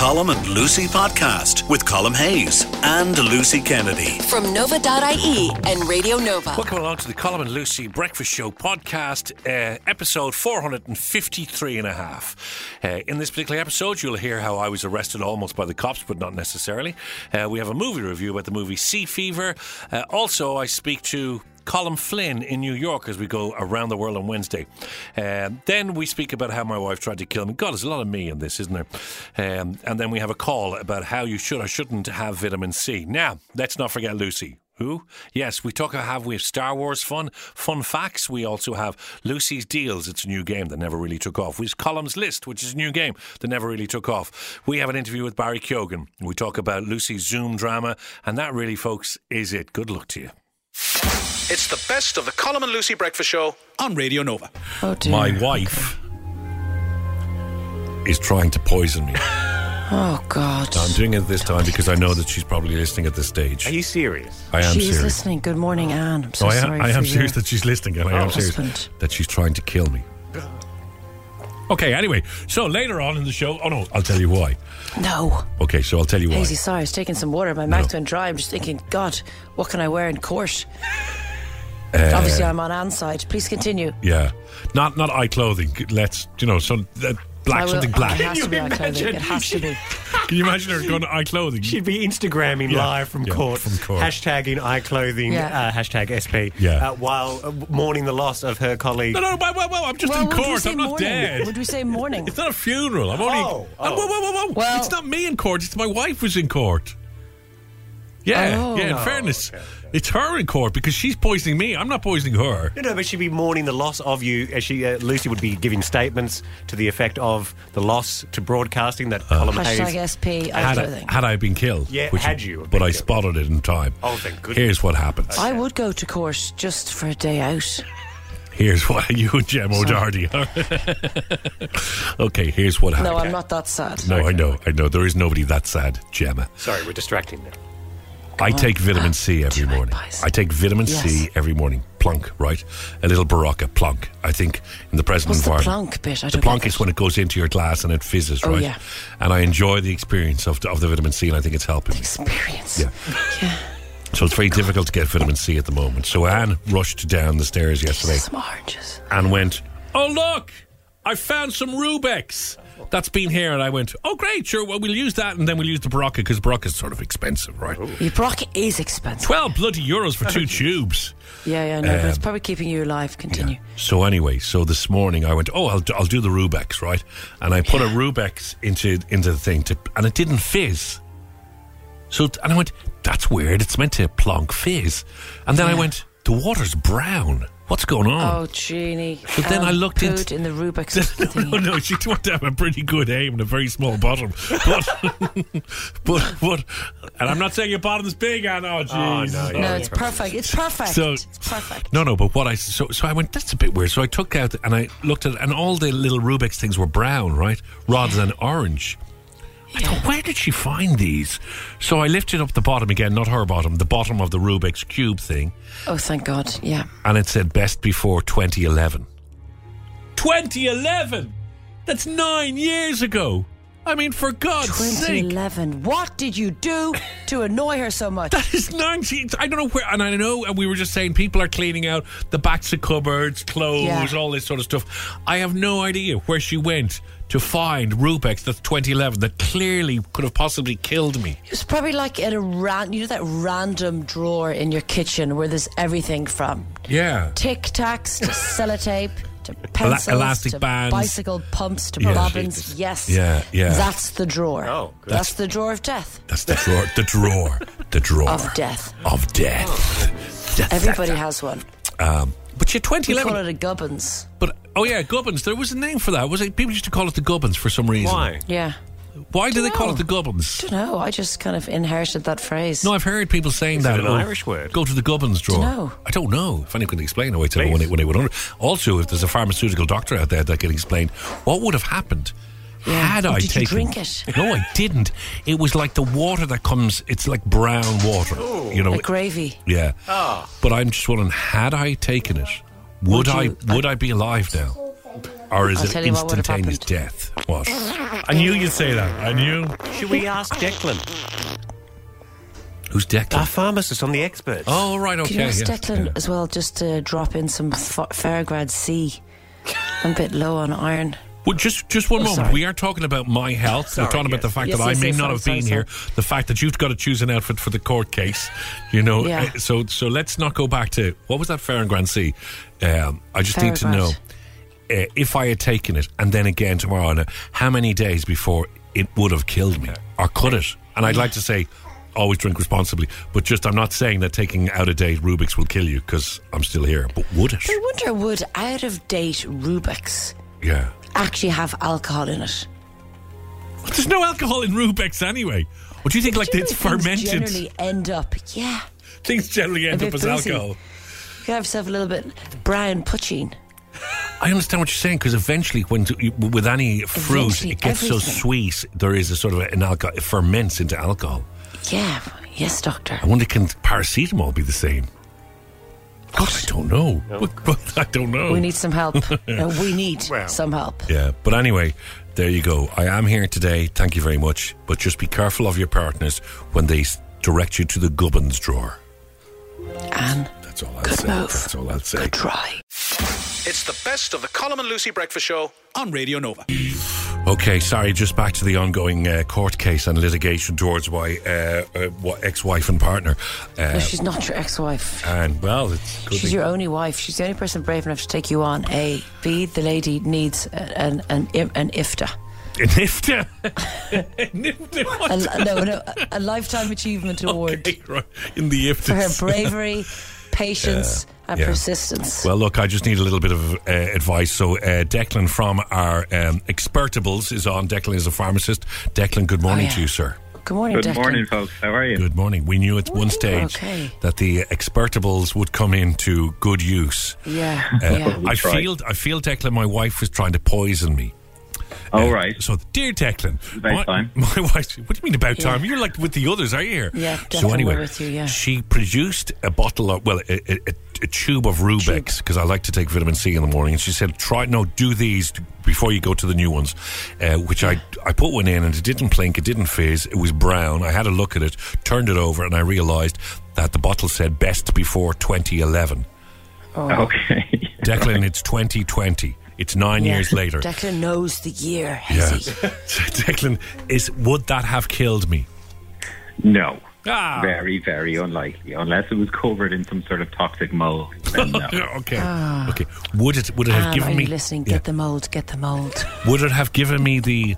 Colm and Lucy podcast with Colm Hayes and Lucy Kennedy. From Nova.ie and Radio Nova. Welcome along to the Colm and Lucy Breakfast Show podcast, episode 453 and a half. In this particular episode, you'll hear how I was arrested almost by the cops, but not necessarily. We have a movie review about the movie Sea Fever. Also, I speak to Colm Flynn in New York as we go around the world on Wednesday. Then we speak about how my wife tried to kill me. God, there's a lot of me in this, isn't there? And then we have a call about how you should or shouldn't have vitamin C. Now, let's not forget Lucy. Who? Yes, we have Star Wars fun facts. We also have Lucy's Deals. It's a new game that never really took off. We have Colm's List, which is a new game that never really took off. We have an interview with Barry Keoghan. We talk about Lucy's Zoom drama, and that really, folks, is it. Good luck to you. It's the best of the Colm and Lucy Breakfast Show on Radio Nova. Oh dear. My wife is trying to poison me. Oh God. I'm doing it this time because I know that she's probably listening at this stage. Are you serious? I am She serious. is listening. Good morning, Anne. I'm so sorry. I am for serious you. that she's listening, and I am serious husband. that she's trying to kill me. Okay, anyway, so later on in the show, I'll tell you why. No. Okay, so I'll tell you why. Hazy, sorry, I was taking some water. My mouth went dry. I'm just thinking, God, what can I wear in court? Obviously, I'm on Anne's side. Please continue. Yeah, not eye clothing. Let's black, something black. It has to be eye clothing. It has to be. Can you imagine her going to eye clothing? She'd be Instagramming live from court. Hashtagging eye clothing, hashtag SP, while mourning the loss of her colleague. No, I'm just in court. I'm not dead. Would we say morning? It's not a funeral. I'm only. Whoa. Well, it's not me in court. It's my wife who's in court. Yeah, in fairness. Okay. It's her in court because she's poisoning me. I'm not poisoning her. No, but she'd be mourning the loss of you. Lucy would be giving statements to the effect of the loss to broadcasting that Colm Hayes. Hashtag SP, eye clothing. Had I been killed. Yeah, had you. But I spotted it in time. Oh, thank goodness. Here's what happens. I would go to court just for a day out. Here's why you and Jem O'Doherty. Okay, here's what happened. No, I'm not that sad. No, I know. There is nobody that sad, Gemma. Sorry, we're distracting now. I take vitamin C every morning. I take vitamin C every morning. Plunk, right? A little Barocca, plunk. I think in the present What's environment. the plunk bit? The plunk is when it goes into your glass and it fizzes, right? Yeah. And I enjoy the experience of the vitamin C, and I think it's helping me. Experience. Yeah. So it's very difficult to get vitamin C at the moment. So Anne rushed down the stairs yesterday Some oranges. and went, "Oh, look, I found some Rubex. That's been here." And I went, "Oh, great, sure, well, we'll use that, and then we'll use the Barocca, because Barocca's sort of expensive, right? Your Barocca is expensive. 12 bloody euros for 2 tubes. Yeah, no, but it's probably keeping you alive. Continue. So anyway, this morning I went, I'll do the Rubex, right? And I put a Rubex into the thing, and it didn't fizz. And I went, that's weird, it's meant to plonk fizz. And then I went, the water's brown. What's going on? Oh, Jeannie. But then I looked into in the Rubik's thingy. No, she wanted to have a pretty good aim and a very small bottom. But and I'm not saying your bottom's big, Anne. Oh, jeez. No, it's perfect. It's perfect. So, it's perfect. No, but what so I went, that's a bit weird. So I took out and I looked at it, and all the little Rubik's things were brown, right? Rather than orange. I thought, where did she find these? So I lifted up the bottom again, not her bottom, the bottom of the Rubik's Cube thing. Oh, thank God, yeah. And it said best before 2011. 2011? That's 9 years ago. I mean, for God's sake. 2011. What did you do to annoy her so much? That is 19. I don't know where, and I know, and we were just saying people are cleaning out the backs of cupboards, clothes, all this sort of stuff. I have no idea where she went to find Rubex that's 2011 that clearly could have possibly killed me. It was probably like at you know that random drawer in your kitchen where there's everything from Tic Tacs to sellotape to pencils elastic to bands, bicycle pumps to bobbins. Yes. Yeah. That's the drawer. Oh, good. That's the drawer of death. That's the drawer. The drawer Of death. Of death. Everybody has one. But you're 2011. We call it a gubbins. But gubbins. There was a name for that. Was it? People used to call it the gubbins for some reason. Why? Yeah. Why do they call it the gubbins? I don't know. I just kind of inherited that phrase. No, I've heard people saying Is that. it an Irish word? Go to the gubbins drawer. Dunno. I don't know. If anyone can explain, when they would. Also, if there's a pharmaceutical doctor out there that can explain what would have happened. Had I did taken... you drink it? No, I didn't. It was like the water that comes... It's like brown water. Ooh. You know, like gravy. Yeah. Oh. But I'm just wondering, had I taken it, would I be alive now? or is it instantaneous death? What? I knew you'd say that. I knew. Should we ask Declan? Who's Declan? Our pharmacist on the experts. Oh, right, okay. Can you ask Declan as well, just to drop in some Fairgrad C? I'm a bit low on iron. Well, just one moment. Sorry. We are talking about my health. We're talking about the fact that I may not have been here. The fact that you've got to choose an outfit for the court case. You know. Yeah. So let's not go back to what was that Fairgrad C? I just need to know if I had taken it and then again tomorrow. How many days before it would have killed me, or could it? And I'd like to say, always drink responsibly. But just, I'm not saying that taking out of date Rubik's will kill you because I'm still here. But would it? I wonder, would out of date Rubik's? Yeah. Actually have alcohol in it? Well, there's no alcohol in Rubik's anyway. What do you think? Like it's fermented. Generally end up, Things generally end up as alcohol. You can have yourself a little bit brown poutine. I understand what you're saying because eventually, with any fruit, it gets so sweet. There is a sort of an alcohol. It ferments into alcohol. Yeah. Yes, doctor. I wonder, can paracetamol be the same? I don't know. No. But I don't know. We need some help. We need some help. Yeah, but anyway, there you go. I am here today. Thank you very much. But just be careful of your partners when they direct you to the gubbins drawer. Anne, that's all I'll say. That's all I'll say. Good try. It's the best of the Colm and Lucy Breakfast Show on Radio Nova. Okay, sorry, just back to the ongoing court case and litigation towards my ex-wife and partner. No, she's not your ex-wife. And, well, she's your only wife. She's the only person brave enough to take you on. A. B. The lady needs an IFTA. An IFTA? An IFTA? A Lifetime Achievement Award. Okay, right. In the IFTA. For her bravery, patience and persistence. Well, look, I just need a little bit of advice. So Declan from our Expertables is on. Declan is a pharmacist. Declan, good morning to you, sir. Good morning, Declan. Good morning, folks. How are you? Good morning. We knew at one stage that the Expertables would come into good use. Yeah. I feel, Declan, my wife was trying to poison me. Oh, right. So, dear Declan, about time. My wife, what do you mean about time? You're like with the others, are you here? Yeah, definitely. So anyway, with you, she produced a bottle of, a tube of Rubex, because I like to take vitamin C in the morning, and she said, do these before you go to the new ones, which I put one in, and it didn't plink, it didn't fizz, it was brown. I had a look at it, turned it over, and I realised that the bottle said best before 2011. Oh. Okay. Declan, it's 2020. It's 9 years later. Declan knows the year, has he? Declan, would that have killed me? No. Very, very unlikely. Unless it was covered in some sort of toxic mold. Then no. Okay. Would it have given me... listening? Get the mold. Would it have given me the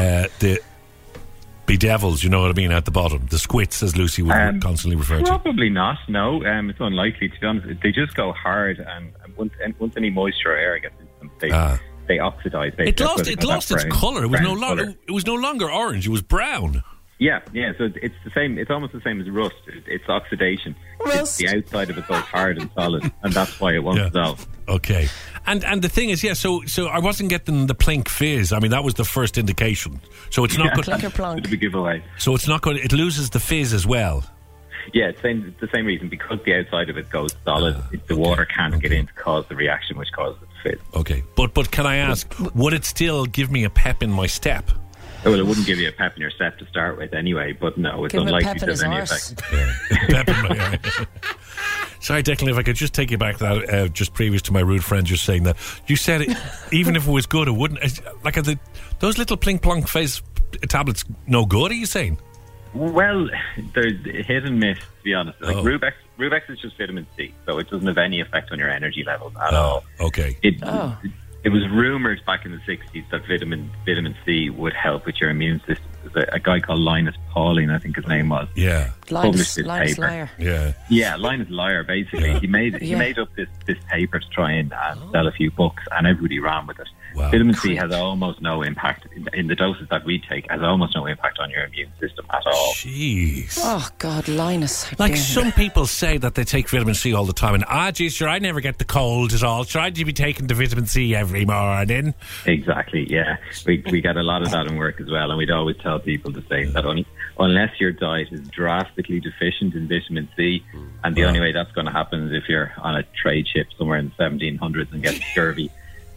bedevils, you know what I mean, at the bottom? The squits, as Lucy would constantly refer to. Probably not, no. It's unlikely, to be honest. They just go hard, and once any moisture or air gets into them, they oxidise. It lost its colour. It was no longer orange. It was brown. Yeah. So it's the same. It's almost the same as rust. It's oxidation. Rust. The outside of it goes hard and solid, and that's why it won't dissolve. Okay. And the thing is, so I wasn't getting the plink fizz. I mean, that was the first indication. So it's not good. Plink or plonk. It's a giveaway. So it's not good. It loses the fizz as well. Yeah, it's the same reason. Because the outside of it goes solid, the water can't get in to cause the reaction which causes the fizz. Okay. But can I ask, would it still give me a pep in my step? Well, it wouldn't give you a pep in your step to start with anyway, but no, it's unlikely to have any effect. Pep in my Sorry, Declan, if I could just take you back to that, just previous to my rude friend just saying that. You said even if it was good, it wouldn't. Like, those little plink plonk fizz tablets no good, are you saying? Well, they're hit and miss, to be honest. Like Rubex is just vitamin C, so it doesn't have any effect on your energy levels at all. Okay. It was rumoured back in the 60s that vitamin C would help with your immune system. There's a guy called Linus Pauling, I think his name was. Yeah. Linus Liar. Yeah, Linus Liar, basically. Yeah. He made up this paper to try and sell a few books, and everybody ran with it. Wow. Vitamin C has almost no impact, in the doses that we take, has almost no impact on your immune system at all. Jeez. Oh, God, Linus. Like, some people say that they take vitamin C all the time, and, geez, sure, I never get the cold at all. Try to be taking the vitamin C every morning. Exactly, yeah. We get a lot of that in work as well, and we'd always tell people to say that unless your diet is drastically deficient in vitamin C, and the only way that's going to happen is if you're on a trade ship somewhere in the 1700s and get scurvy,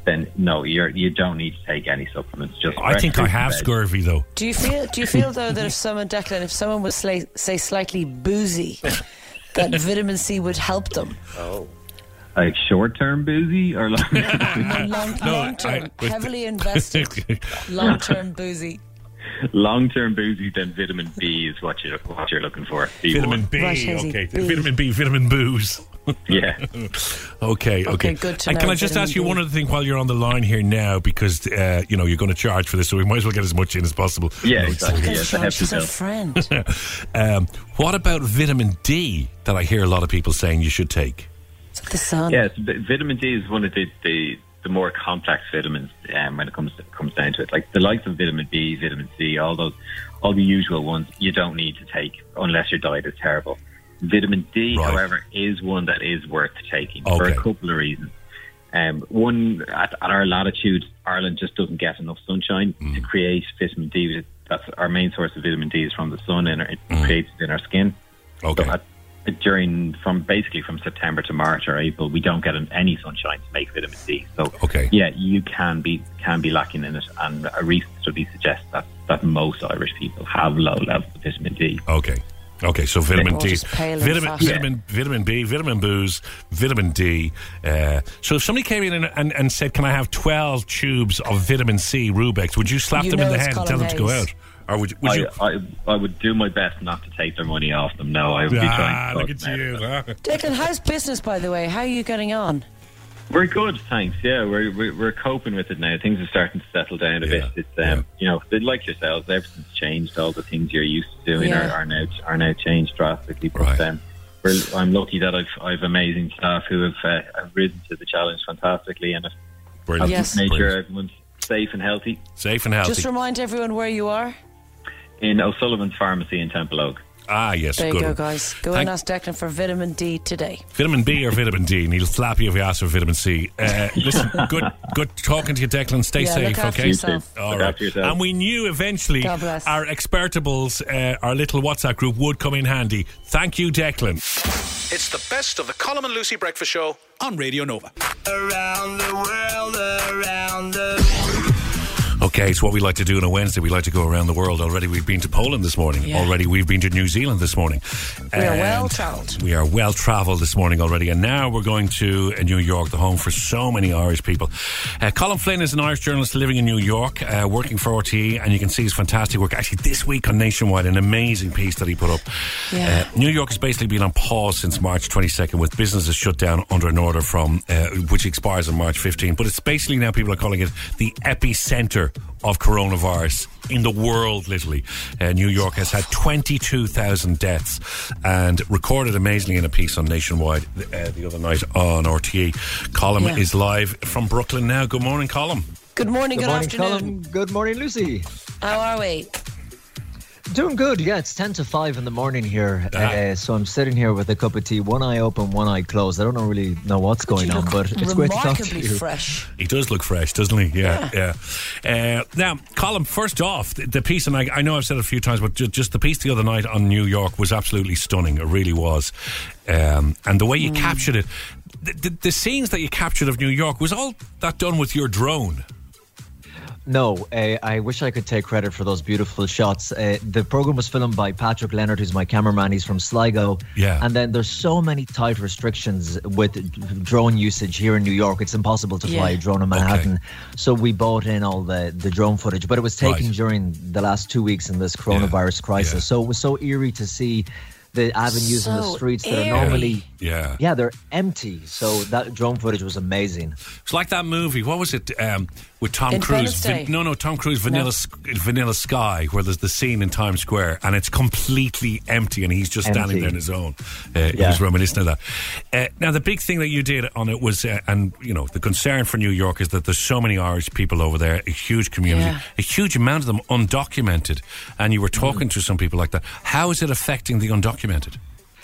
then no, you don't need to take any supplements. Just I think I have scurvy though. Do you feel though that if someone was say slightly boozy, that vitamin C would help them? Oh. Like short-term boozy or long-term? Long-term, heavily invested, long-term boozy. Long-term boozy, then vitamin B is what you're looking for. Vitamin B, right, okay. Vitamin B, vitamin booze. Yeah. Okay. Good to know. And can I just ask you one other thing while you're on the line here now, because you're going to charge for this, so we might as well get as much in as possible. Yeah, exactly. She's a friend. What about vitamin D that I hear a lot of people saying you should take? The sun. Yes, vitamin D is one of the more complex vitamins when it comes down to it. Like the likes of vitamin B, vitamin C, all the usual ones, you don't need to take unless your diet is terrible. Vitamin D, however, is one that is worth taking for a couple of reasons. One, at our latitude, Ireland just doesn't get enough sunshine to create vitamin D. That's our main source of vitamin D is from the sun, and it creates it in our skin. Okay. So from September to March or April, we don't get any sunshine to make vitamin D. So you can be lacking in it, and a recent study suggests that most Irish people have low levels of vitamin D. Okay, so vitamin D, vitamin B, vitamin booze, vitamin D. So if somebody came in and said, "Can I have 12 tubes of vitamin C Rubex?" Would you slap them in the head and tell them to go out? Or would you? I would do my best not to take their money off them. No, I would be trying to look at you. Declan, how's business, by the way? How are you getting on? We're good, thanks. Yeah, we're coping with it now. Things are starting to settle down a bit. It's like yourselves, everything's changed. All the things you're used to doing are now changed drastically. But I'm lucky that I've amazing staff who have risen to the challenge fantastically, and have made sure everyone's safe and healthy. Just remind everyone where you are. In O'Sullivan's Pharmacy in Temple Oak. Ah, yes. There you go, guys. Go and ask Declan for vitamin D today. Vitamin B or vitamin D? And he'll slap you if you ask for vitamin C. Listen, good talking to you, Declan. Stay safe, look after okay? Yourself. All right. After yourself. And we knew eventually our Expertables, our little WhatsApp group, would come in handy. Thank you, Declan. It's the best of the Colm and Lucy Breakfast Show on Radio Nova. Around the world, around the... Okay, it's what we like to do on a Wednesday. We like to go around the world. Already we've been to Poland this morning. Yeah. Already we've been to New Zealand this morning. We are well-travelled. We are well-travelled this morning already. And now we're going to New York, the home for so many Irish people. Colm Flynn is an Irish journalist living in New York, working for RTE, and you can see his fantastic work. Actually, this week on Nationwide, an amazing piece that he put up. Yeah. New York has basically been on pause since March 22nd, with businesses shut down under an order from which expires on March 15. But it's basically now people are calling it the epicenter of coronavirus in the world, literally. New York has had 22,000 deaths and recorded amazingly in a piece on Nationwide the other night on RTE. Colm is live from Brooklyn now. Good morning, Colm. Good morning, good afternoon. Colm. Good morning, Lucy. How are we? Doing good, yeah. It's 10 to 5 in the morning here. So I'm sitting here with a cup of tea, one eye open, one eye closed. I don't really know what's going on, but it's great to talk to you. Fresh. He does look fresh, doesn't he? Yeah. Now, Colm, first off, the piece, and I know I've said it a few times, but just the piece the other night on New York was absolutely stunning. It really was. And the way you captured it, the scenes that you captured of New York, was all that done with your drone? No, I wish I could take credit for those beautiful shots. The programme was filmed by Patrick Leonard, who's my cameraman. He's from Sligo. Yeah. And then there's so many tight restrictions with drone usage here in New York. It's impossible to fly a drone in Manhattan. Okay. So we bought in all the drone footage. But it was taken during the last 2 weeks in this coronavirus crisis. Yeah. So it was so eerie to see the avenues and the streets that are normally they're empty. So that drone footage was amazing. It's like that movie, what was it, with Tom Cruise? Tom Cruise, Vanilla Sky, where there's the scene in Times Square and it's completely empty and he's just standing there on his own. He was reminiscent of that. Now the big thing that you did on it was, and you know, the concern for New York is that there's so many Irish people over there, a huge community, a huge amount of them undocumented, and you were talking to some people like that. How is it affecting the undocumented?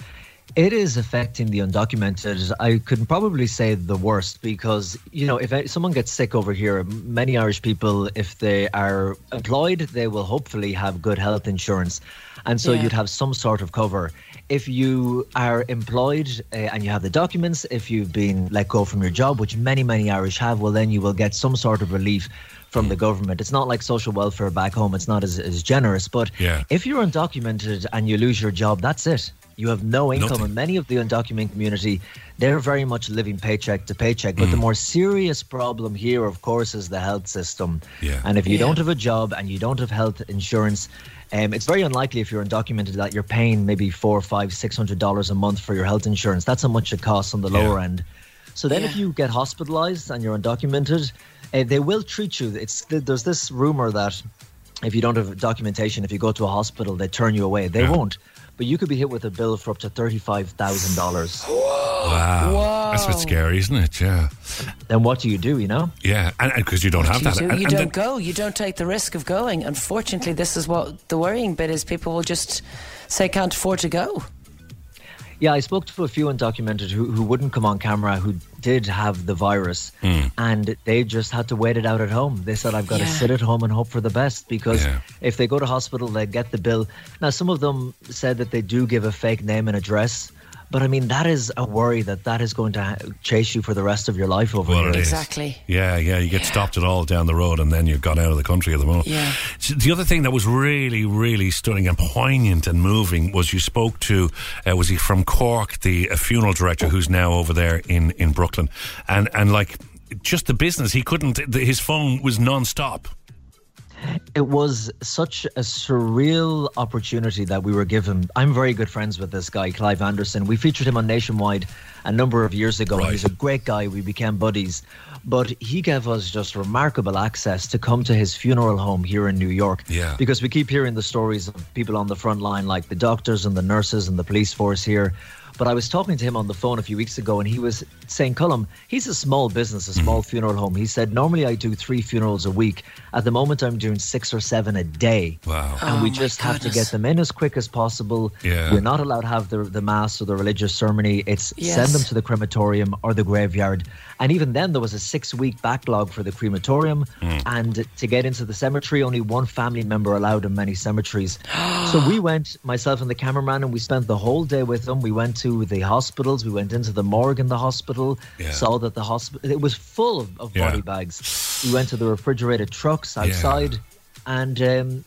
It is affecting the undocumented. I could probably say the worst because, if someone gets sick over here, many Irish people, if they are employed, they will hopefully have good health insurance. And so you'd have some sort of cover. If you are employed and you have the documents, if you've been let go from your job, which many, many Irish have, well, then you will get some sort of relief from the government. It's not like social welfare back home. It's not as generous. But if you're undocumented and you lose your job, that's it. You have no income. Nothing. And many of the undocumented community, they're very much living paycheck to paycheck. But the more serious problem here, of course, is the health system. Yeah. And if you don't have a job and you don't have health insurance, it's very unlikely if you're undocumented that you're paying maybe $400, $500, $600 a month for your health insurance. That's how much it costs on the lower end. So then if you get hospitalized and you're undocumented, they will treat you. There's this rumor that if you don't have documentation, if you go to a hospital, they turn you away. They won't. But you could be hit with a bill for up to $35,000. Wow. Whoa. That's a bit scary, isn't it? Yeah. Then what do you do, Yeah, and because you don't have that. You don't go. You don't take the risk of going. Unfortunately, this is what the worrying bit is. People will just say can't afford to go. Yeah, I spoke to a few undocumented who wouldn't come on camera, who did have the virus, and they just had to wait it out at home. They said, I've got to sit at home and hope for the best, because if they go to hospital, they get the bill. Now, some of them said that they do give a fake name and address, but I mean, that is a worry that is going to chase you for the rest of your life over here. Exactly. Yeah, you get stopped at all down the road and then you've gone out of the country at the moment. Yeah. The other thing that was really, really stunning and poignant and moving was you spoke to, was he from Cork, the funeral director who's now over there in Brooklyn. And like, just the business, he couldn't, his phone was non-stop. It was such a surreal opportunity that we were given. I'm very good friends with this guy, Clive Anderson. We featured him on Nationwide a number of years ago. Right. He's a great guy. We became buddies. But he gave us just remarkable access to come to his funeral home here in New York. Yeah. Because we keep hearing the stories of people on the front line, like the doctors and the nurses and the police force here. But I was talking to him on the phone a few weeks ago, and he was saying, Colm, he's a small business, a small funeral home. He said, normally I do 3 funerals a week. At the moment, I'm doing 6 or 7 a day. Wow. And we just have to get them in as quick as possible. Yeah. We're not allowed to have the mass or the religious ceremony. It's send them to the crematorium or the graveyard. And even then, there was a 6-week backlog for the crematorium. And to get into the cemetery, only one family member allowed in many cemeteries. So we went, myself and the cameraman, and we spent the whole day with them. We went to the hospitals. We went into the morgue in the hospittal, saw that the hospital, it was full of body bags. We went to the refrigerated trucks outside, and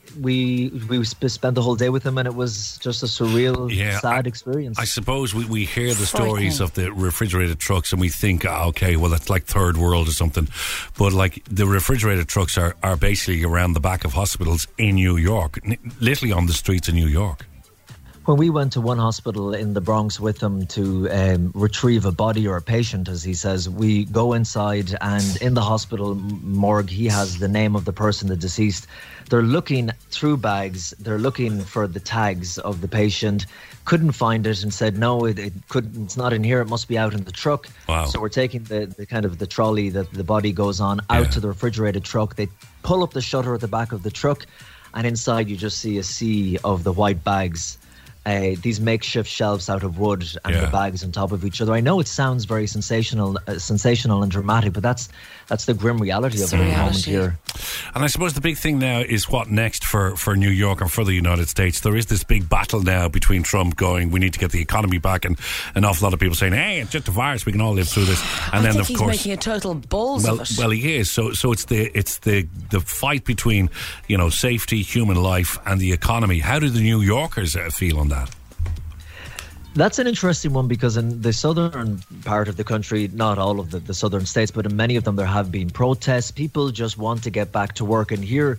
we spent the whole day with them, and it was just a surreal, sad experience. I suppose we hear the stories of the refrigerated trucks and we think, okay, well, that's like third world or something. But like the refrigerated trucks are basically around the back of hospitals in New York, literally on the streets of New York. When we went to one hospital in the Bronx with him to retrieve a body or a patient, as he says, we go inside, and in the hospital morgue, he has the name of the person, the deceased. They're looking through bags. They're looking for the tags of the patient. Couldn't find it and said, no, it's not in here. It must be out in the truck. Wow. So we're taking the kind of the trolley that the body goes on out to the refrigerated truck. They pull up the shutter at the back of the truck, and inside you just see a sea of the white bags. These makeshift shelves out of wood and the bags on top of each other. I know it sounds very sensational and dramatic, but that's the grim reality of the moment here. And I suppose the big thing now is what next for New York and for the United States. There is this big battle now between Trump going, we need to get the economy back, and an awful lot of people saying, hey, it's just a virus, we can all live through this. And I think he's making a total balls of it. Well, he is. So it's the fight between, safety, human life, and the economy. How do the New Yorkers feel on that? That's an interesting one, because in the southern part of the country, not all of the southern states, but in many of them there have been protests. People just want to get back to work. And here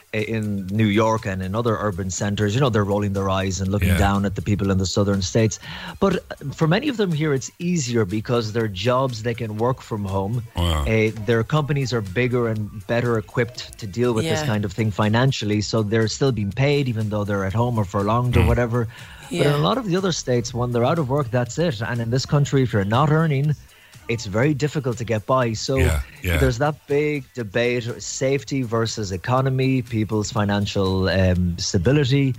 in New York and in other urban centres, they're rolling their eyes and looking down at the people in the southern states. But for many of them here, it's easier because their jobs, they can work from home. Wow. Their companies are bigger and better equipped to deal with this kind of thing financially. So they're still being paid, even though they're at home or furloughed or whatever. But in a lot of the other states, when they're out of work, that's it. And in this country, if you're not earning, it's very difficult to get by. So there's that big debate, safety versus economy, people's financial stability.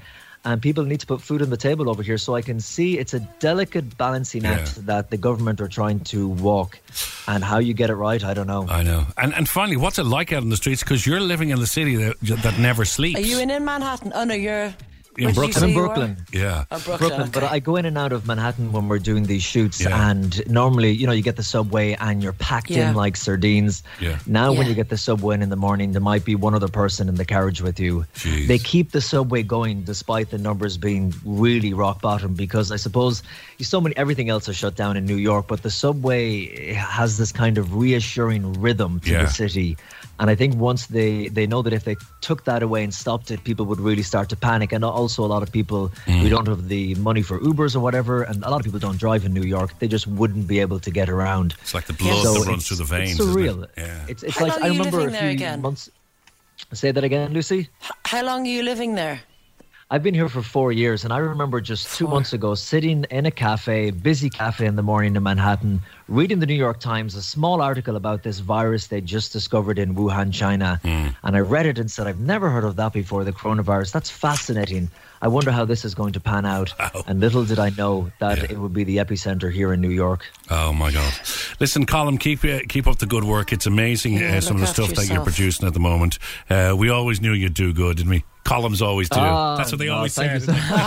and people need to put food on the table over here. So I can see it's a delicate balancing act that the government are trying to walk, and how you get it right, I don't know. I know. And finally, what's it like out in the streets? Because you're living in the city that never sleeps. Are you in Manhattan? Oh no, you're in Brooklyn. I'm in Brooklyn. Yeah. Oh, Brooklyn. Okay. But I go in and out of Manhattan when we're doing these shoots, and normally, you get the subway and you're packed in like sardines. Yeah. Now, when you get the subway in the morning, there might be one other person in the carriage with you. Jeez. They keep the subway going despite the numbers being really rock bottom, because I suppose everything else is shut down in New York, but the subway has this kind of reassuring rhythm to the city. And I think once they know that if they took that away and stopped it, people would really start to panic. And also a lot of people, we don't have the money for Ubers or whatever, and a lot of people don't drive in New York. They just wouldn't be able to get around. It's like the blood that runs through the veins. It's surreal. Isn't it? Yeah. It's like, I remember a few months... Say that again, Lucy? How long are you living there? I've been here for 4 years, and I remember just 2 months ago sitting in a busy cafe in the morning in Manhattan, reading the New York Times, a small article about this virus they just discovered in Wuhan, China. And I read it and said, I've never heard of that before, the coronavirus. That's fascinating. I wonder how this is going to pan out. Oh. And little did I know that it would be the epicenter here in New York. Oh, my God. Listen, Colm, keep up the good work. It's amazing some of the stuff that you're producing at the moment. We always knew you'd do good, didn't we? Columns always do. That's what they always say.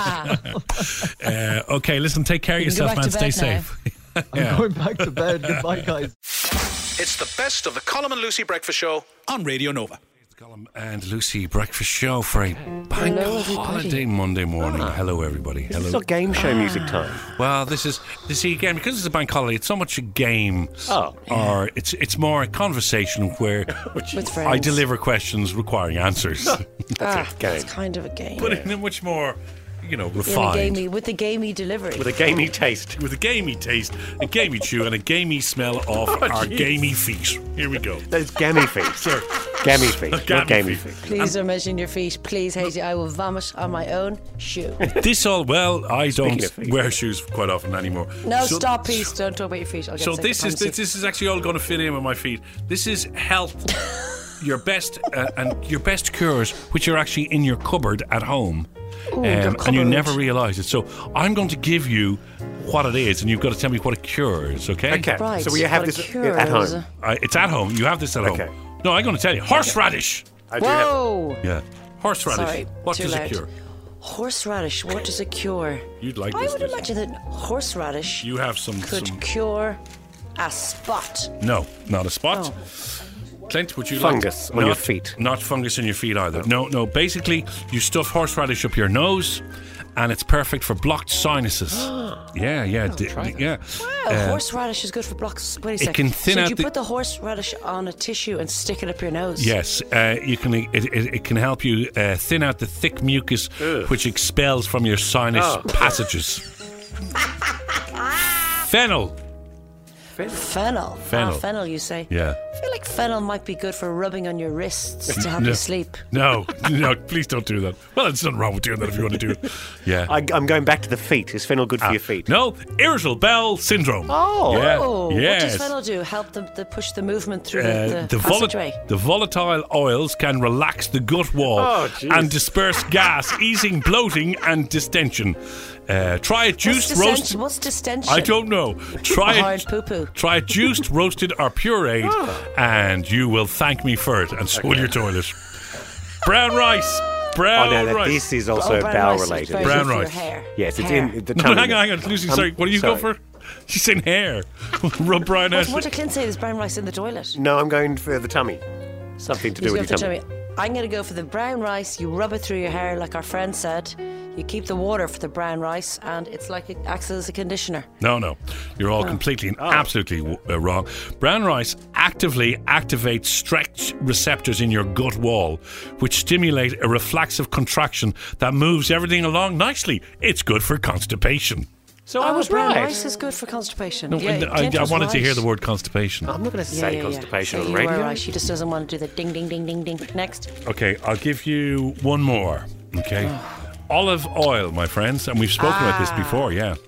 Okay, listen, take care of yourself, man. Stay safe. I'm going back to bed. Goodbye, guys. It's the best of the Colm and Lucy Breakfast Show on Radio Nova. Colm and Lucy Breakfast Show for a bank holiday Monday morning. Hello, everybody. Hello. It's not game show music time. Well, this is again, because it's a bank holiday. It's so much a game, or it's more a conversation where I deliver questions requiring answers. It's kind of a game, but in a much more, refined. With the gamey delivery. With a gamey taste. With a gamey taste, a gamey chew, and a gamey smell of our gamey feet. Here we go. Those gamey feet. Sir. Gamey feet. Not gamey feet. Please don't mention your feet. Please, Hazy. I will vomit on my own shoe. I don't wear shoes quite often anymore. No, stop, please. Don't talk about your feet. So this is actually all going to fit in with my feet. This is health. Your best and your best cures, which are actually in your cupboard at home. And you never realise it. So I'm going to give you what it is, and you've got to tell me what it cures, okay? Okay. Right. So we have this at home. It's at home. You have this at home. No, I'm going to tell you. Horseradish. I do have. Yeah. Horseradish. Sorry, what does it cure? Horseradish. What does it cure? You'd like I this. would imagine that horseradish you have could cure a spot. No, not a spot. Clint, would you fungus on your feet? Not fungus on your feet either. No. Basically, you stuff horseradish up your nose, and it's perfect for blocked sinuses. Yeah. Wow, horseradish is good for blocked. Wait a second. It can thin out. You put the horseradish on a tissue and stick it up your nose. Yes, you can. It can help you thin out the thick mucus which expels from your sinus passages. Fennel. Fennel, you say? Yeah. I feel like fennel might be good for rubbing on your wrists to help you sleep. No, please don't do that. Well, there's nothing wrong with doing that if you want to do it. Yeah. I'm going back to the feet. Is fennel good for your feet? No, irritable bowel syndrome. Oh. Yeah. Yes. What does fennel do? Help the push the movement through the passageway? The volatile oils can relax the gut wall and disperse gas, easing bloating and distension. Try it juiced, roasted. What's distension? I don't know. Try it. Hard poo-poo. Try it juiced, roasted, or pureed, and you will thank me for it. And so will your toilet. Brown rice. Rice. This is also bowel related. Brown rice. Yes, it's hair. in the tummy. No, hang on, Lucy. Sorry, what do you go for? She's saying hair. Rub brown rice. What did Clint say? There's brown rice in the toilet. No, I'm going for the tummy. Something to do with your tummy. I'm going to go for the brown rice. You rub it through your hair, like our friend said. You keep the water for the brown rice, and it's like it acts as a conditioner. No. You're all completely and absolutely wrong. Brown rice actively activates stretch receptors in your gut wall, which stimulate a reflexive contraction that moves everything along nicely. It's good for constipation. So I was brown right. Rice is good for constipation. No, I wanted to hear the word constipation. I'm not going to say constipation on you radio. Are right. She just doesn't want to do the ding, ding, ding, ding, ding. Next. Okay, I'll give you one more. Okay. Olive oil, my friends, and we've spoken about this before,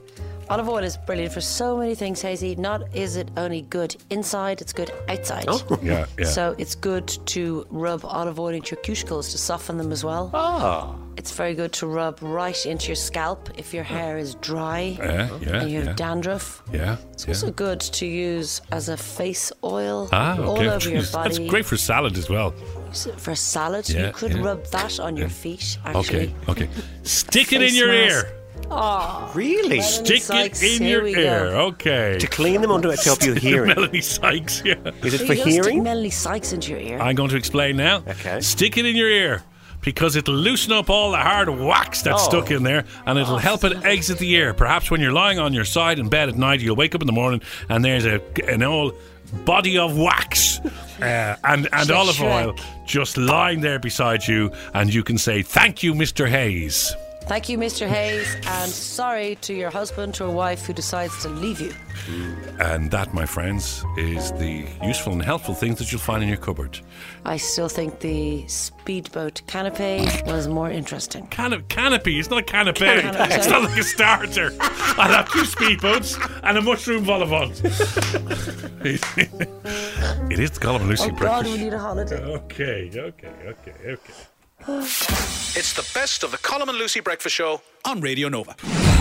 Olive oil is brilliant for so many things, Hazy. Not is it only good inside, it's good outside. Oh. Yeah. So it's good to rub olive oil into your cuticles to soften them as well. Oh. It's very good to rub right into your scalp if your hair is dry and you have dandruff. Yeah. It's also good to use as a face oil all over your body. That's great for salad as well. For salad, you could rub that on your feet, actually. Okay. Stick it in your ear. Oh, really? Stick it in your ear. Okay. To clean them or to help you hearing? Melanie Sykes, yeah. Is it for hearing? Stick Melanie Sykes into your ear. I'm going to explain now. Okay. Stick it in your ear because it'll loosen up all the hard wax that's stuck in there and it'll help it exit the ear. Perhaps when you're lying on your side in bed at night, you'll wake up in the morning and there's an old body of wax and olive oil just lying there beside you, and you can say, "Thank you, Mr. Hayes." Thank you, Mr. Hayes, and sorry to your husband or wife who decides to leave you. And that, my friends, is the useful and helpful things that you'll find in your cupboard. I still think the speedboat canapé was more interesting. Canopy? It's not a canapé. It's not like a starter. I'll have 2 speedboats and a mushroom vol au vent. It is the Colin and Lucy breakfast. God, we need a holiday. Okay. It's the best of the Colin and Lucy Breakfast Show on Radio Nova.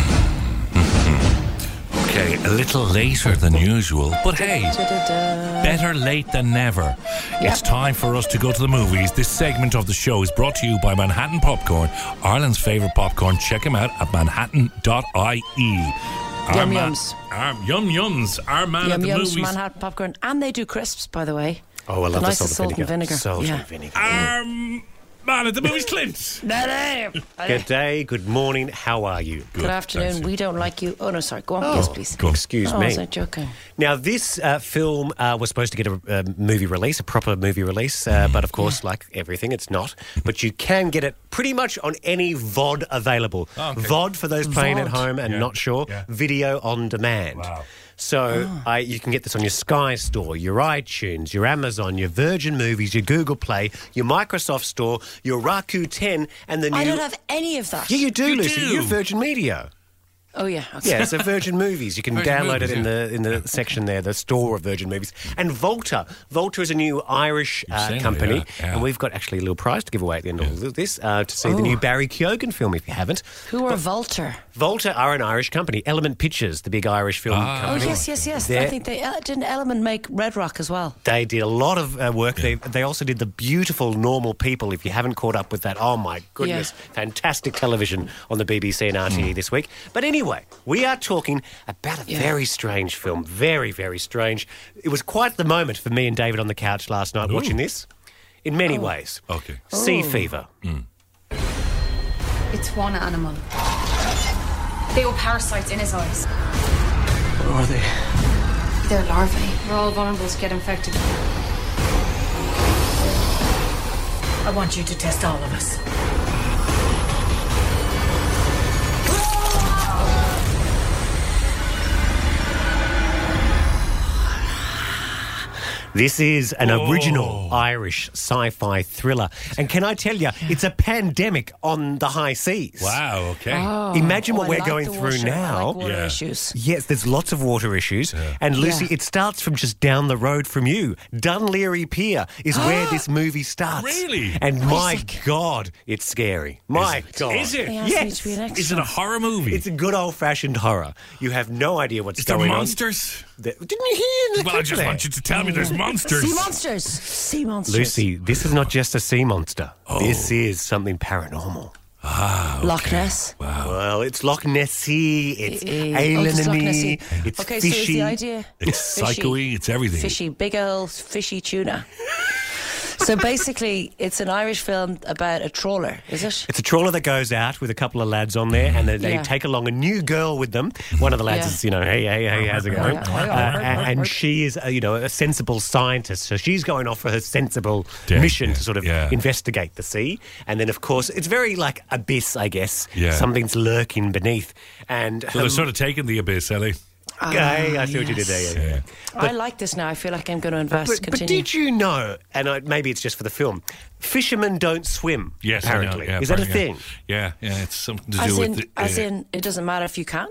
Okay, a little later than usual, but hey, better late than never. It's time for us to go to the movies. This segment of the show is brought to you by Manhattan Popcorn, Ireland's favourite popcorn. Check them out at manhattan.ie. Yum Yums. Yum Yums, our man at the movies. Manhattan Popcorn. And they do crisps, by the way. Oh, I love the salt and vinegar. Salt and vinegar. Man at the movies, Clint. Good day, good morning, how are you? Good afternoon, thanks. We don't like you. Oh, no, sorry, go on, yes, please. Excuse me. I was joking. Now, this film was supposed to get a movie release, a proper movie release, but of course, like everything, it's not. But you can get it pretty much on any VOD available. Oh, okay. VOD, for those playing at home and not sure, video on demand. Wow. So you can get this on your Sky Store, your iTunes, your Amazon, your Virgin Movies, your Google Play, your Microsoft Store, your Rakuten, and the new... I don't have any of that. Yeah, you do, Lucy. You have Virgin Media. Oh, yeah. Okay. Yeah, so Virgin Movies. You can download it in the section there, the store of Virgin Movies. And Volta. Volta is a new Irish company. And we've got actually a little prize to give away at the end of this to see the new Barry Keoghan film, if you haven't. Who are Volta? Volta are an Irish company. Element Pictures, the big Irish film company. Oh, yes. I think didn't Element make Red Rock as well? They did a lot of work. They also did The Beautiful Normal People, if you haven't caught up with that. Oh, my goodness. Fantastic television on the BBC and RTE this week. But anyway, we are talking about a very strange film. Very, very strange. It was quite the moment for me and David on the couch last night watching this. In many ways. Okay. Sea fever. It's one animal. They were parasites in his eyes. What are they? They're larvae. We're all vulnerable to get infected. I want you to test all of us. This is an original Irish sci-fi thriller. And can I tell you, it's a pandemic on the high seas. Wow, okay. Imagine what we're going through now. I like water issues. Yes, there's lots of water issues. Yeah. And Lucy, it starts from just down the road from you. Dunleary Pier is where this movie starts. Really? And my God, it's scary. My God. Is it? Yes. Is it a horror movie? It's a good old-fashioned horror. You have no idea what's going on. Is there monsters? Didn't you hear? Well, I just want you to tell me there's monsters. Sea monsters. Lucy, this is not just a sea monster. This is something paranormal. Okay. Loch Ness. Wow. Well, it's Loch Nessy, it's alien-y, it's okay, fishy. So is the idea... It's psycho-y, it's everything. Fishy, big old fishy tuna. So basically, it's an Irish film about a trawler, is it? It's a trawler that goes out with a couple of lads on there, and they take along a new girl with them. One of the lads is, hey, how's it going? And she is, a sensible scientist, so she's going off for her sensible mission to sort of investigate the sea. And then, of course, it's very like Abyss, I guess. Yeah. Something's lurking beneath. And so they're sort of taking the Abyss, Ellie. Okay, I see what you did there. Yeah. I like this now. I feel like I'm going to invest. But did you know, and maybe it's just for the film, fishermen don't swim, apparently. I know, is that a thing? Yeah, it's something to do with... As in, it doesn't matter if you can't?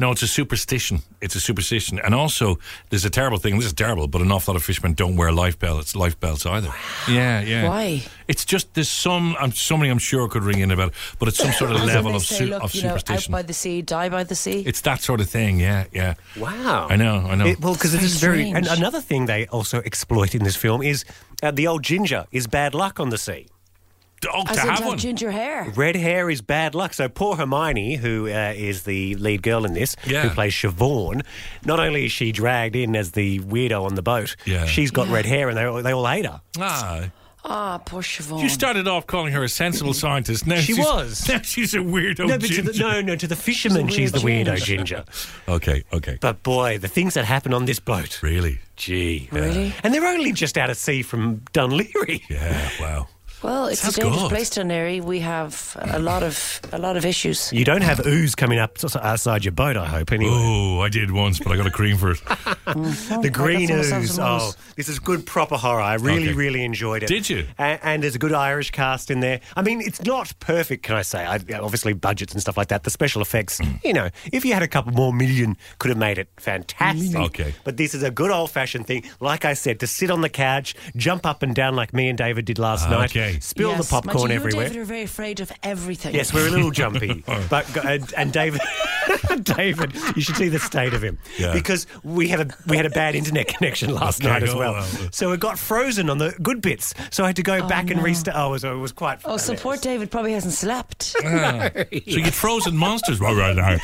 No, it's a superstition. It's a superstition. And also, there's a terrible thing. This is terrible, but an awful lot of fishermen don't wear life belts either. Yeah. Why? It's just, there's somebody I'm sure could ring in about it, but it's some sort of level of superstition. Out by the sea, die by the sea. It's that sort of thing, yeah. Wow. I know. Because it is very... And another thing they also exploit in this film is the old ginger is bad luck on the sea. Oh, to have one. Ginger hair. Red hair is bad luck. So poor Hermione, who is the lead girl in this, who plays Siobhan, not only is she dragged in as the weirdo on the boat, she's got red hair and they all hate her. Poor Siobhan. You started off calling her a sensible scientist. Now she's a weirdo ginger. To the fishermen, she's the weirdo ginger. Okay. But boy, the things that happen on this boat. Really? Gee. Really? And they're only just out at sea from Dunleary. Yeah, wow. Well, it's a dangerous place, Dunleary. We have a lot of issues. You don't have ooze coming up outside your boat, I hope, anyway. Oh, I did once, but I got a cream for it. The green ooze. Oh, this is good proper horror. I really enjoyed it. Did you? And there's a good Irish cast in there. I mean, it's not perfect, can I say? Obviously, budgets and stuff like that. The special effects, if you had a couple more million, could have made it fantastic. Okay. But this is a good old-fashioned thing. Like I said, to sit on the couch, jump up and down like me and David did last night. Okay. Spill the popcorn everywhere. You and David are very afraid of everything. Yes, we're a little jumpy. But and David, you should see the state of him because we had a bad internet connection last night as well. So it got frozen on the good bits. So I had to go back and restart. It was quite. So poor David probably hasn't slept. So you get frozen monsters. But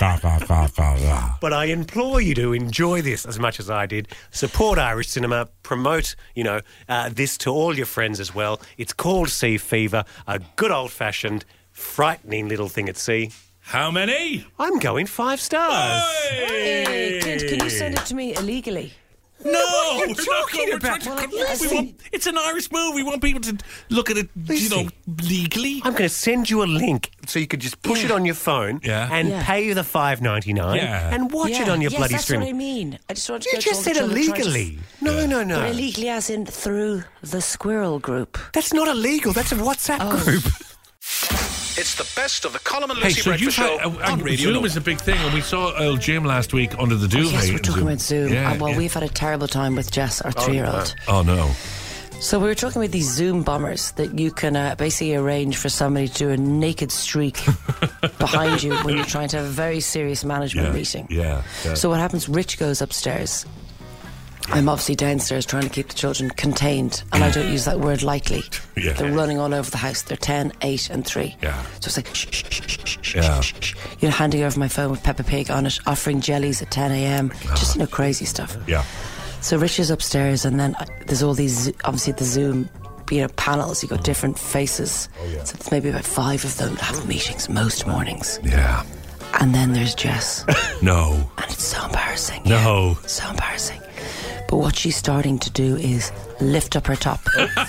I implore you to enjoy this as much as I did. Support Irish cinema. Promote, this to all your friends as well. It's called Sea Fever, a good old-fashioned, frightening little thing at sea. How many? I'm going 5 stars. Hey, Clint, can you send it to me illegally? No, what are you talking about? It's an Irish movie. We want people to look at it, legally. I'm going to send you a link so you could just push it on your phone and pay you the $5.99 and watch it on your bloody stream. That's what I mean. I just want to. You just said illegally. No. But illegally, as in through the Squirrel Group. That's not illegal. That's a WhatsApp group. It's the best of the Colin and Lucy Breakfast Show on Radio Zoom is a big thing, and we saw old Jim last week under the duvet. Yes, we're talking about Zoom. We've had a terrible time with Jess, our 3-year-old. Oh, no. So we were talking about these Zoom bombers that you can basically arrange for somebody to do a naked streak behind you when you're trying to have a very serious management meeting. Yeah. So what happens, Rich goes upstairs. I'm obviously downstairs trying to keep the children contained, and I don't use that word lightly. They're running all over the house. They're 10, 8 and 3. Yeah. So it's like shh. Handing over my phone with Peppa Pig on it, offering jellies at 10 a.m. Just crazy stuff. Yeah. So Rich is upstairs, and then there's all these, obviously the Zoom panels. You've got different faces. So there's maybe about 5 of them that have meetings most mornings. Yeah. And then there's Jess. No. And it's so embarrassing. No. Yeah, so embarrassing. But what she's starting to do is lift up her top.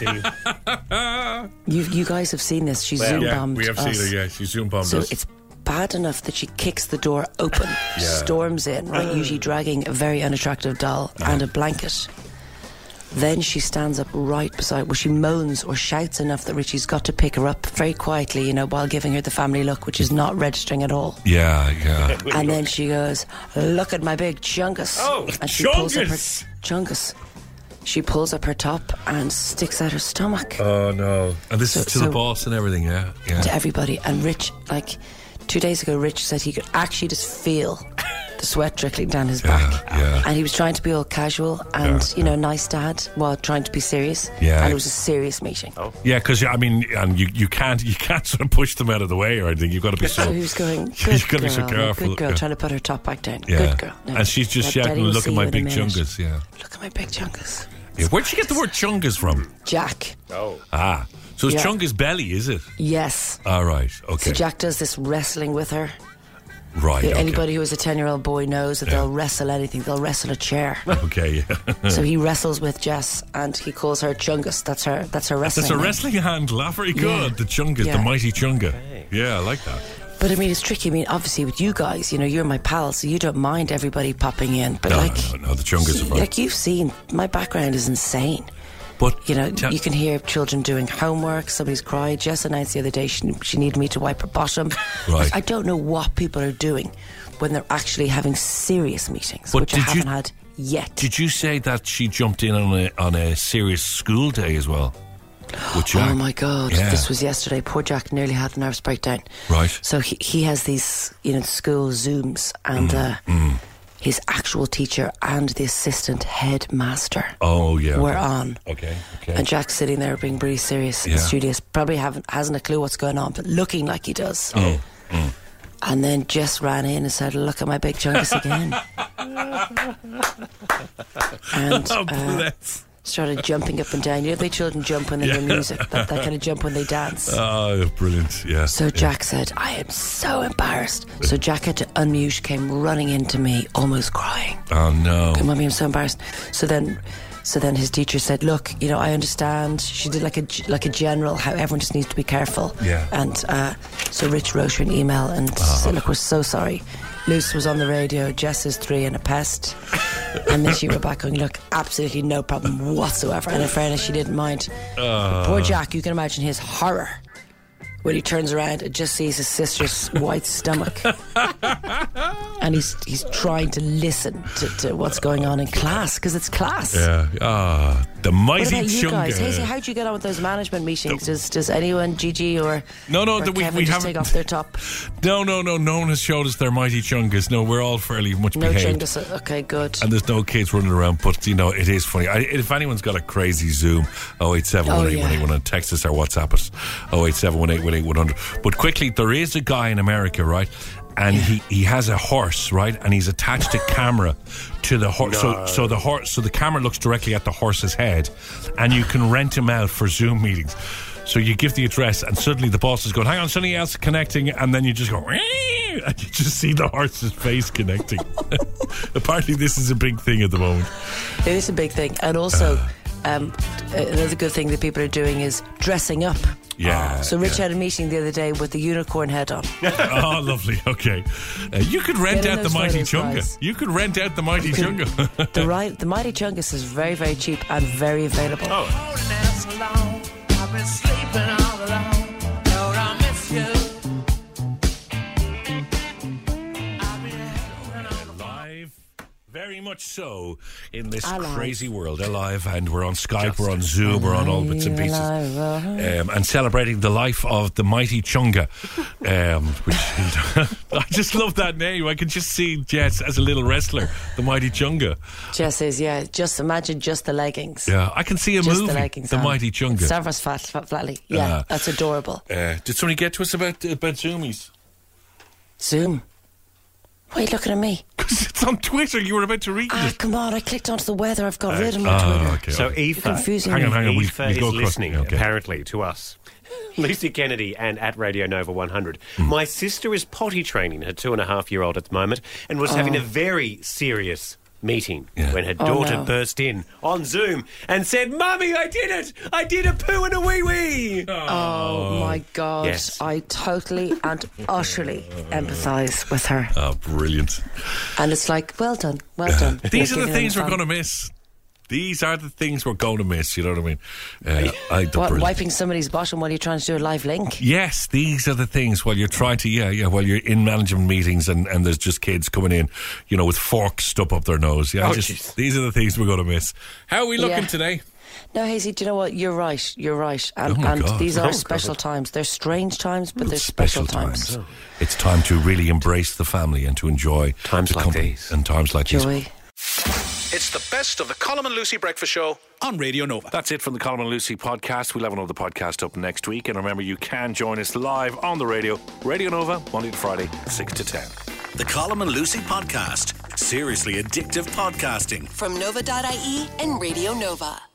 You guys have seen this. She's Zoom bombed. We have seen her, she's Zoom bombed us. So it's bad enough that she kicks the door open, storms in, usually dragging a very unattractive doll and a blanket. Then she stands up right beside, she moans or shouts enough that Richie's got to pick her up very quietly, while giving her the family look, which is not registering at all. Yeah. And then she goes, "Look at my big chungus." And she pulls up her chungus. She pulls up her top and sticks out her stomach. Oh no! And this is to the boss and everything, yeah. To everybody. And Rich, 2 days ago, Rich said he could actually just feel the sweat trickling down his back. Yeah. And he was trying to be all casual and, nice dad while trying to be serious. Yeah. And it was a serious meeting. Oh. Yeah, because, and you can't sort of push them out of the way or anything. You've got to be so... So he was going, you've got to be so careful. Good girl, trying to put her top back down. Yeah. Good girl. No, and she's just shouting, "Look at my big chungus." Yeah. Look at my big chungus. Yeah. Where'd she get the word chungus from? Jack. Oh. Ah. So it's chungus belly, is it? Yes. All right. Okay. So Jack does this wrestling with her. Right. Anybody who has a 10-year-old boy knows that they'll wrestle anything. They'll wrestle a chair. Okay. Yeah. So he wrestles with Jess, and he calls her Chungus. That's her wrestling. That's a wrestling handle. Very good. The Chungus, the mighty Chunga. Okay. Yeah, I like that. But it's tricky. Obviously with you guys, you're my pals, so you don't mind everybody popping in. But no, the Chungas are fun. You've seen, my background is insane. But you know, you can hear children doing homework. Somebody's cried. Jess announced the other day she needed me to wipe her bottom. Right. I don't know what people are doing when they're actually having serious meetings, But which I haven't had yet. Did you say that she jumped in on a serious school day as well? With Jack? Oh my God, this was yesterday. Poor Jack nearly had a nervous breakdown. Right. So he has these, you know, school Zooms, and his actual teacher and the assistant headmaster were on. Okay. And Jack's sitting there being really serious and studious. Probably hasn't a clue what's going on, but looking like he does. And then Jess ran in and said, "Look at my big chungus again." And started jumping up and down. You know, the children jump when they hear music. That kind of jump when they dance. Oh, brilliant! Yeah. So Jack said, "I am so embarrassed." So Jack had to unmute, came running into me, almost crying. Oh no! Mummy, I'm so embarrassed. So then his teacher said, "Look, you know, I understand." She did like a general, how everyone just needs to be careful. Yeah. And so Rich wrote her an email and said, "Look, we're so sorry. Luce was on the radio. Jess is 3 and a pest." And then she wrote back going, "Look, absolutely no problem whatsoever." And in fairness, she didn't mind. Poor Jack, you can imagine his horror when he turns around and just sees his sister's white stomach. And he's trying to listen to what's going on in class, because it's class. Yeah. The mighty What about you Chunga. guys? Hazy, how'd you get on with those management meetings? Does anyone, Gigi or Kevin we just haven't take off their top? No one has showed us their mighty Chungas. No, we're all fairly much No behaved. Chungus. Okay, good. And there's no kids running around, but you know, it is funny. If anyone's got a crazy Zoom, 087 181 text us or WhatsApp us 087 181 100. But quickly, there is a guy in America, right? And he has a horse, right? And he's attached a camera to the horse. So the camera looks directly at the horse's head, and you can rent him out for Zoom meetings. So you give the address, and suddenly the boss is going, "Hang on, something else connecting," and then you just go, and you just see the horse's face connecting. Apparently, this is a big thing at the moment. It is a big thing, and also another good thing that people are doing is dressing up. Yeah. So Rich had a meeting the other day with the unicorn head on. Oh, lovely. Okay. You could rent out the Mighty Chunga. Guys. You could rent out the Mighty Chunga. The Mighty Chungus is very, very cheap and very available. I've been sleeping all alone. Lord, I miss you. Live, very much so, in this crazy world. Alive, and we're on Skype, we're on Zoom, we're on all bits and pieces. And celebrating the life of the Mighty Chunga. Which, I just love that name. I can just see Jess as a little wrestler, the Mighty Chunga. Jess is, just imagine just the leggings. Yeah, I can see a just movie, the Mighty Chunga. Stavros flatly. Yeah, that's adorable. Did somebody get to us about Zoomies? Zoom? Why are you looking at me? Because it's on Twitter. You were about to read it. Come on, I clicked onto the weather. I've got rid of my Twitter. Okay, so okay. Aoife, hang on. Aoife is we'll listening, apparently, to us. Lucy Kennedy and at Radio Nova 100. My sister is potty training her 2.5-year-old at the moment and was having a very serious meeting when her daughter burst in on Zoom and said, "Mummy, I did it! I did a poo and a wee-wee!" Oh my God. Yes. I totally and utterly empathise with her. Oh, brilliant. And it's like, well done. These are the things we're going to miss. These are the things we're going to miss, you know what I mean? Wiping somebody's bottom while you're trying to do a live link? Yes, these are the things while you're trying to, while you're in management meetings and there's just kids coming in, you know, with forks stuck up their nose. Yeah, these are the things we're going to miss. How are we looking today? No, Hazy, do you know what? You're right. And these are special times. They're strange times, but they're special times. Oh. It's time to really embrace the family and to enjoy times like these. And times like Joy. these. It's the best of the Colm and Lucy Breakfast Show on Radio Nova. That's it from the Colm and Lucy podcast. We'll have another podcast up next week. And remember, you can join us live on the radio. Radio Nova, Monday to Friday, 6 to 10. The Colm and Lucy podcast. Seriously addictive podcasting. From Nova.ie and Radio Nova.